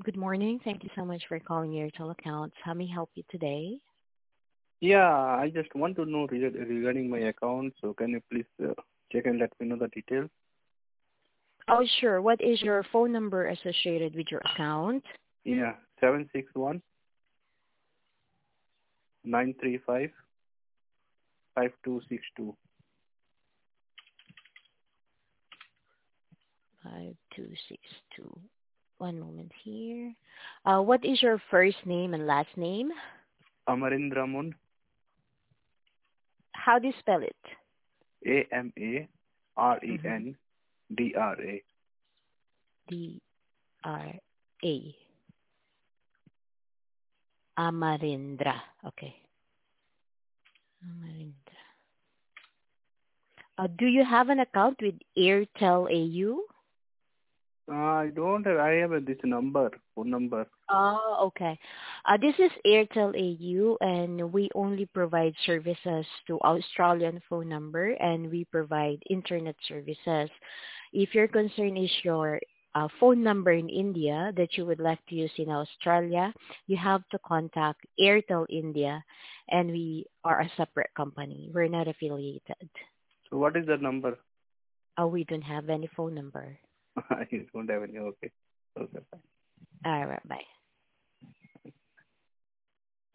Good morning. Thank you so much for calling Airtel Accounts. How may I help you today? Yeah, I just want to know regarding my account. So can you please check and let me know the details? Oh, sure. What is your phone number associated with your account? Yeah, 761-935-5262. 5262. One moment here. What is your first name and last name? Amarindramun, How do you spell it? Mm-hmm. Amarendra. D-R-A. Amarindra. Okay. Amarindra. Do you have an account with Airtel AU? I don't have, I have this phone number. Oh, okay. This is Airtel AU, and we only provide services to Australian phone number, and we provide internet services. If your concern is your phone number in India that you would like to use in Australia, you have to contact Airtel India, and we are a separate company. We're not affiliated. So what is the number? We don't have any phone number. I don't have any. Okay. Okay. All right, bye.